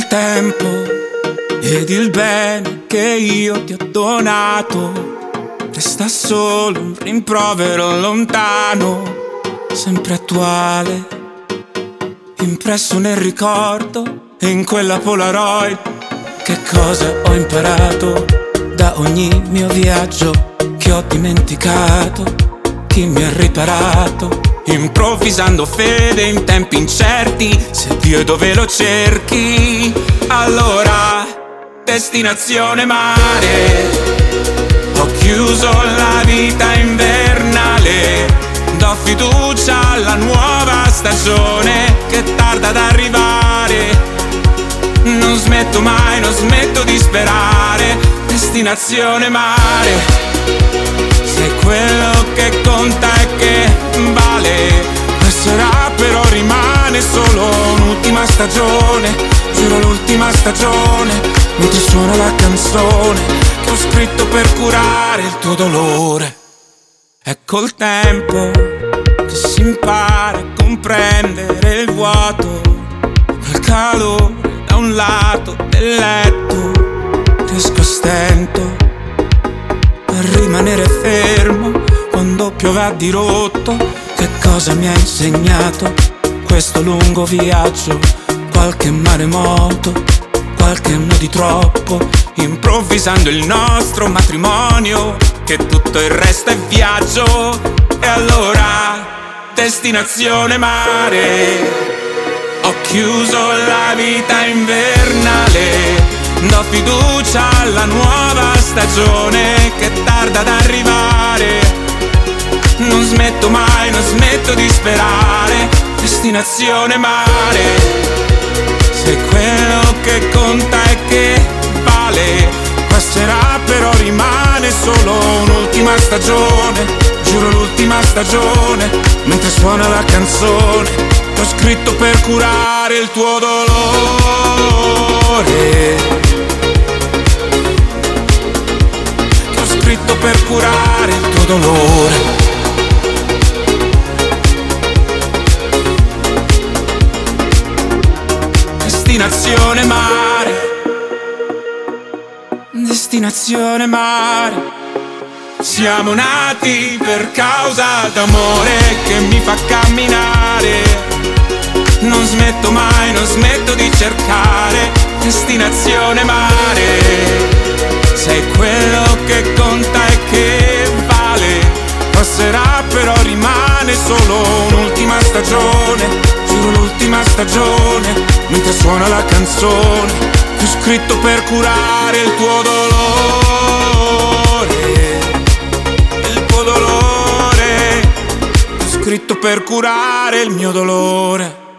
tempo ed il bene che io ti ho donato resta solo un rimprovero lontano, sempre attuale, impresso nel ricordo e in quella Polaroid. Che cosa ho imparato da ogni mio viaggio che ho dimenticato? Chi mi ha riparato? Improvvisando fede in tempi incerti, se Dio dove lo cerchi, allora destinazione mare. Ho chiuso la vita invernale, do fiducia alla nuova stagione che tarda ad arrivare. Non smetto mai, non smetto di sperare, destinazione mare. Se quello che conta è che vale, passerà però rimane solo un'ultima stagione. Giuro l'ultima stagione, mentre suona la canzone che ho scritto per curare il tuo dolore. È col tempo che si impara a comprendere il vuoto, quel calore da un lato del letto. Riesco a stento a rimanere fermo quando piove a dirotto. Che cosa mi ha insegnato questo lungo viaggio? Qualche maremoto, qualche anno di troppo, improvvisando il nostro matrimonio, che tutto il resto è viaggio. E allora destinazione mare. Ho chiuso la vita invernale, do fiducia alla nuova stagione che tarda ad arrivare. Non smetto mai, non smetto di sperare, destinazione mare. Se quello che conta è che vale, passerà però rimane solo un'ultima stagione. Giuro l'ultima stagione, mentre suona la canzone che ho scritto per curare il tuo dolore. Che ho scritto per curare il tuo dolore. Destinazione mare. Destinazione mare. Siamo nati per causa d'amore che mi fa camminare. Non smetto mai, non smetto di cercare. Destinazione mare. Sei quello che conta e che vale. Passerà però rimane solo un'ultima stagione. Giuro l'ultima stagione, mentre suona la canzone che ho scritto per curare il tuo dolore. Il tuo dolore. Ho scritto per curare il mio dolore.